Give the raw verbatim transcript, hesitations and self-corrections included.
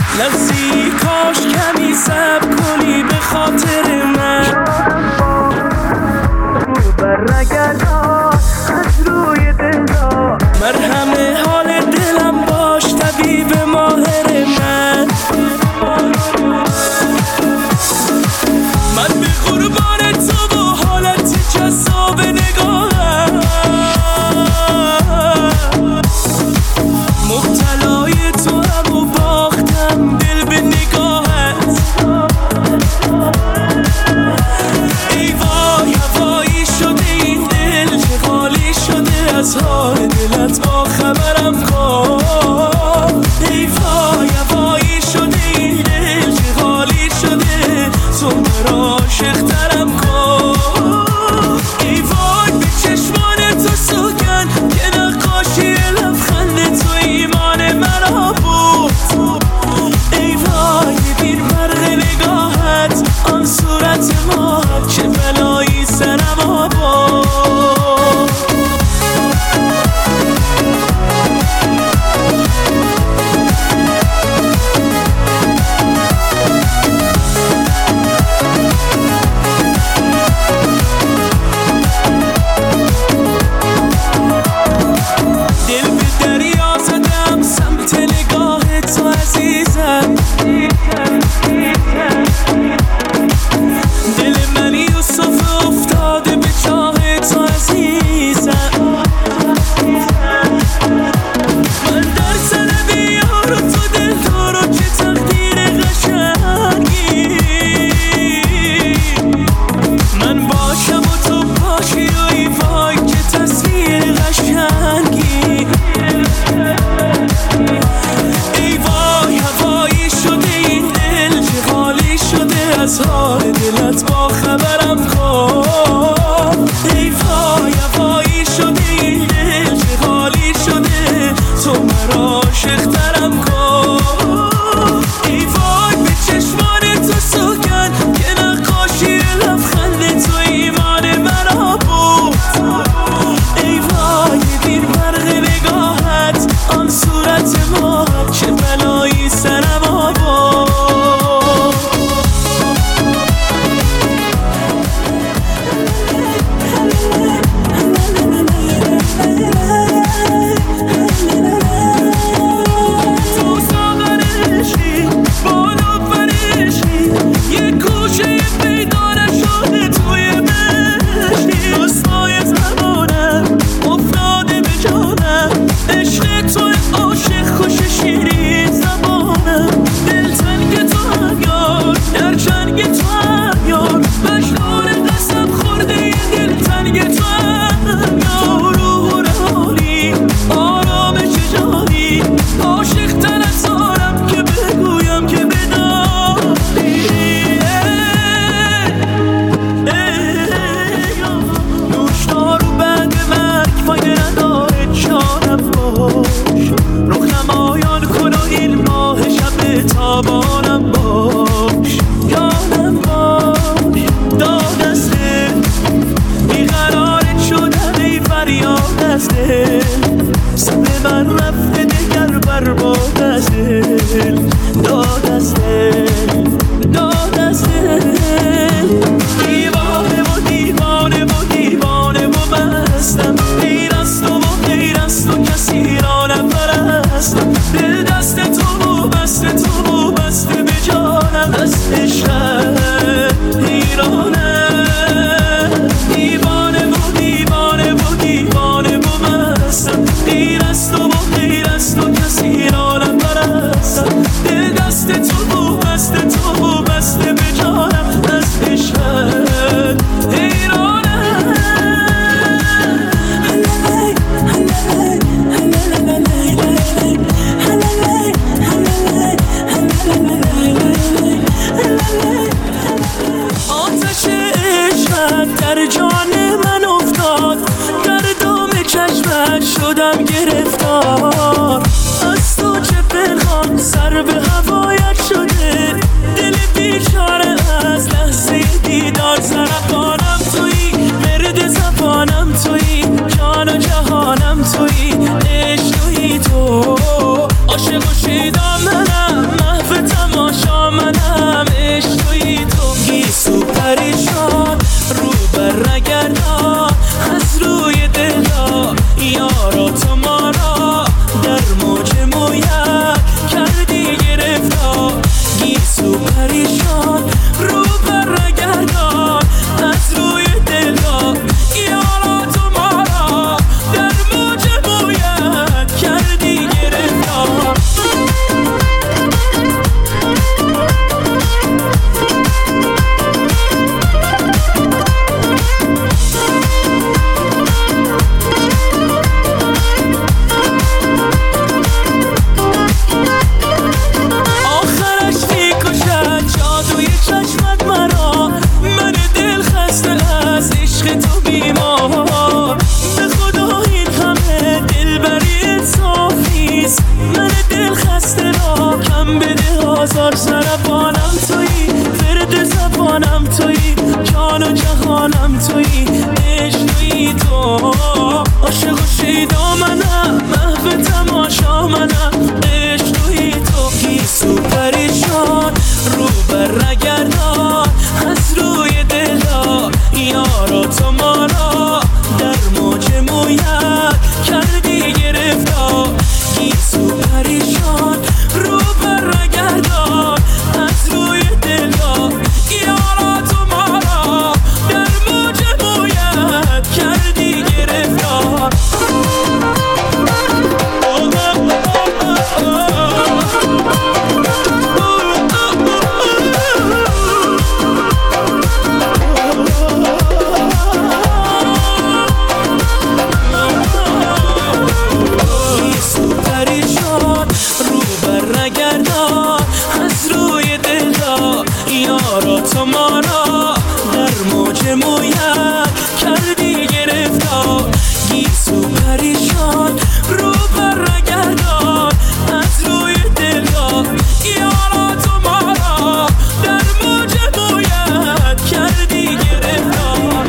لحظی کاش کمی صبر کنی به خاطر من برنگردان از روی دلدار مرهم حال دلم باش طبیب ماهر من من به قربان تو و حالت جذاب نگاهم مبتلای تو هم و باختم دل به نگاهت ای وای هوایی شده این دل که خالی شده از حال دلت با خبرم کن ای وای هوایی شده این دل که خالی شده تو مرا عاشق‌ترم کن ای وای به چشمان تو سوگن که نقاشی لبخند تو ایمان مرا بود ای وای ببین برق نگاهت آن صورت ما چه بلایی سرم آباد شدم گرفتار از تو چه پنهان سر به هوایت شده دل بیچاره از لحظه دیدار سرطانم تویی مرد زبانم تویی جان و جهانم تویی عشق تویی تو عاشق و شیدا منم محو شده آزار زربانم تویی، ورد زبانم تویی، جان و جهانم تویی، عشق تویی تو. عاشق و شیدا منم، محو تماشا منم، عشق تویی تو. گیسو پریشان رو بر نگردان از روی دلا، یارا تو ما را در موج مویت کردی گرفتار. گیسو پریشان رو بر نگردان از روی دلا، یارا تو ما را در موج مویت کردی گرفتار. یارا تو ما را